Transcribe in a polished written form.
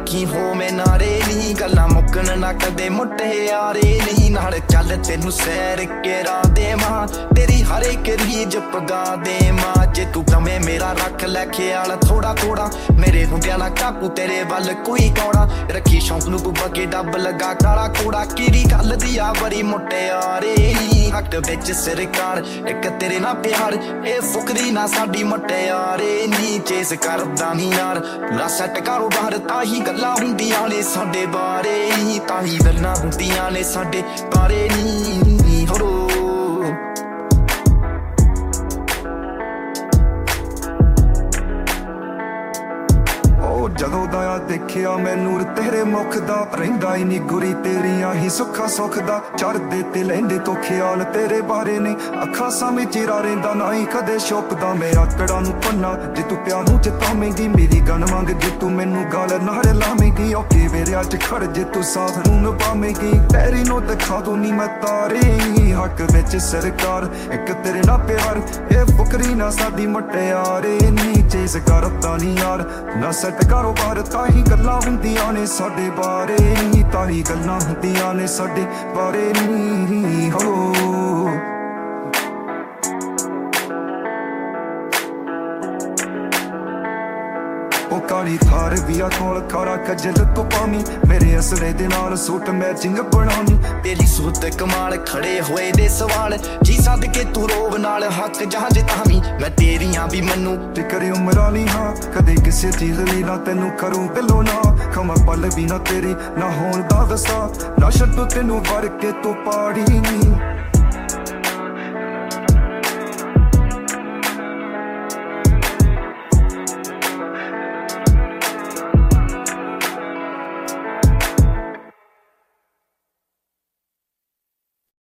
रखी हो मैं नारे नहीं गल्लां मुक्कन ना कदे मुटियारे नहीं नाल चल तेनू सैर केरा देवां तेरी हर एक रीज पगा देवां जे तू कमे मेरा रख लै ख्याल थोड़ा थोड़ा मेरे हुंदियां ना काकू तेरे वल कोई कौड़ा रखी शौक नू तू बगे डब लगा काला कूड़ा किरी गल दी आ बड़ी मुटियारे हक विच सरकार एक तेरे ना प्यार ए फुकरी ना साडी मुटियारे नी चेस करदा नी यार ना सैट कारोबार ताही गल्लां हुंदियां ने साडे बारे ताही गल्लां हुंदियां ने साडे बारे नी हो ਜਦੋਂ ਦਾ ਦੇਖਿਆ ਮੈਂ ਨੂਰ ਤੇਰੇ ਮੁਖ ਦਾ ਰਹਿੰਦਾ ਹੀ ਨੀ ਗੁਰੀ ਤੇਰੀਆਂ ਹੀ ਸੁੱਖਾ ਸੁੱਖ ਦਾ ਚੜਦੇ ਤੇ ਲੈਂਦੇ ਤੋਂ ਖਿਆਲ ਤੇਰੇ ਬਾਰੇ ਨੇ ਅੱਖਾਂ ਸਾਹਮਣੇ ਚਿਹਰਾ ਰਹਿੰਦਾ ਨਾ ਹੀ ਕਦੇ ਛੁਪਦਾ ਮੈਂ ਆਕੜਾਂ ਨੂੰ ਪੰਨਾ ਜੇ ਤੂੰ ਪਿਆਰ ਨੂੰ ਚਿਤਾਵੇਂਗੀ ਮੇਰੀ ਗਨ ਮੰਗ ਜੇ ਤੂੰ ਮੈਨੂੰ ਗਾਲ ਨਾੜ ਲਾਵੇਂਗੀ ਓਕੇ ਵੇਰੇ ਅੱਜ ਖੜ ਜੇ ਤੂੰ ਸਾਥ ਨੂੰ ਨਿਭਾਵੇਂਗੀ ਤੇਰੀ ਨੂੰ ਦਿਖਾ ਦੂੰ ਨੀ ਮੈਂ ਤਾਰੇ ਹੱਕ ਵਿੱਚ ਸਰਕਾਰ ਇੱਕ ਤੇਰੇ ਨਾਲ ਪਿਆਰ ਇਹ ਫੁਕਰੀ ਨਾ ਸਾਡੀ ਮੁਟਿਆਰੇ ਨੀ ਚੇਸ ਕਰਦਾ ਨੀ ਯਾਰ ਨਾ ਸੈਟ ਕਾਰੋਬਾਰ ਤਾਹੀ ਗੱਲਾਂ ਹੁੰਦੀਆਂ ਨੇ ਸਾਡੇ ਬਾਰੇ ਤਾਹੀ ਗੱਲਾਂ ਹੁੰਦੀਆਂ ਨੇ ਸਾਡੇ ਬਾਰੇ ਨੀ ਹੋ ਉਹ ਕਾਲੀ ਥਾਰ ਵੀ ਆ ਕੋਲ ਕਾਰਾ ਕਜਲ ਤੋਂ ਪਾਵੀਂ ਮੇਰੇ ਅਸਲੇ ਦੇ ਨਾਲ ਸੂਟ ਮੈਚਿੰਗ ਬਣਾਉਣੀ तेरी सूरत कमाल खड़े होए दे सवाल जी सद के तू रोब नाल हक जहाज तावी मैं तेरियां भी मन्नू ਤੇ ਕਰੇ ਉਮਰਾਂ ਨਹੀਂ ਹਾਂ ਕਦੇ ਕਿਸੇ ਚੀਜ਼ ਲਈ ਨਾ ਤੈਨੂੰ ਕਰੂੰ ਦਿਲੋਂ ਨਾ ਖਮਾ ਪਲ ਵੀ ਨਾ ਤੇਰੀ ਨਾ ਹੋਣ ਦਾ ਦਸਾ ਨਾ ਛੱਡੂ ਤੈਨੂੰ ਵਰ ਕੇ ਤੂੰ ਪਾੜੀ ਨੀ